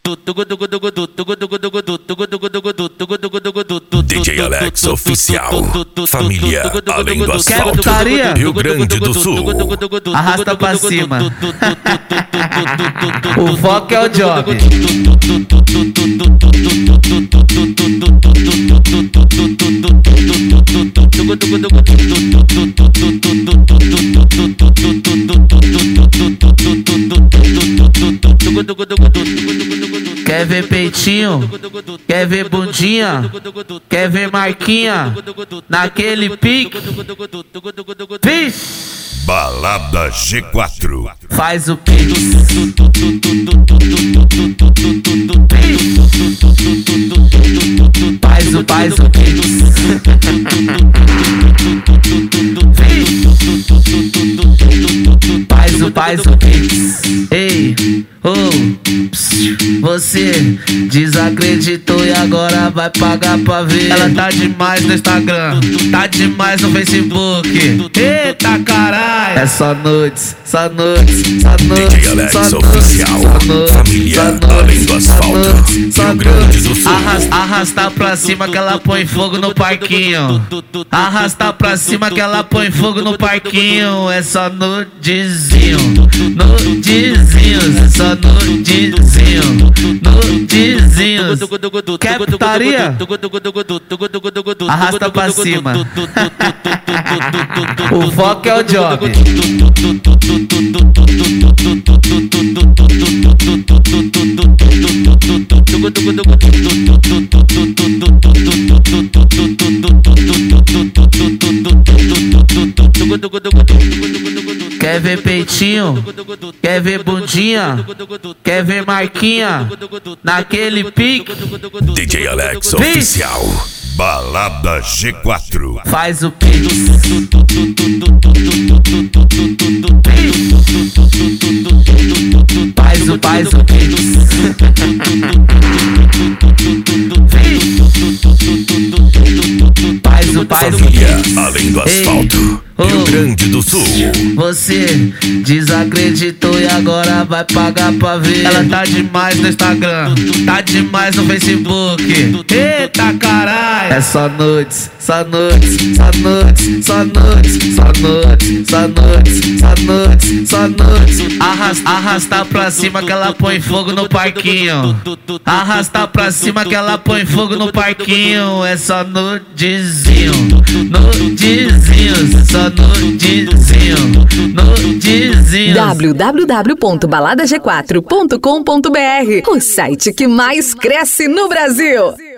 DJ Alex Oficial, família além do asfalto, putaria? Rio Grande do Sul. Arrasta pra cima. O foco é o job. Quer ver peitinho? Quer ver bundinha? Quer ver marquinha? Naquele pique? Vixe! Balada G4. Faz o pique. Faz o pique. Faz o pique. Ei, você desacreditou e agora vai pagar pra ver. Ela tá demais no Instagram, tá demais no Facebook. Eita caralho! É só noites, só noites, só noites. DJ Alex Oficial, família além do asfalto, Rio Grande do Sul. Arrasta pra cima que ela põe fogo no parquinho. Arrasta pra cima que ela põe fogo no parquinho. É só nudezinho, nudezinhos, é só nudezinho, nudezinhos. Quer putaria? Arrasta pra cima. O foco é o job. Quer ver peitinho? Quer ver bundinha? Quer ver marquinha? Naquele pique? DJ Alex Oficial, Balada G4. Faz o pique. Faz o pique. Família além do asfalto, Rio Grande do Sul. Você desacreditou e agora vai pagar pra ver. Ela tá demais no Instagram, tá demais no Facebook. Eita caralho! É só noites, só noites, só noites, só noites, só noites, só noites, só noites, só noites. Arrasta pra cima que ela põe fogo no parquinho. Arrasta pra cima que ela põe fogo no parquinho. É só nudezinho, nudezinhos, só nudezinho, nudezinho. www.baladag4.com.br, o site que mais cresce no Brasil.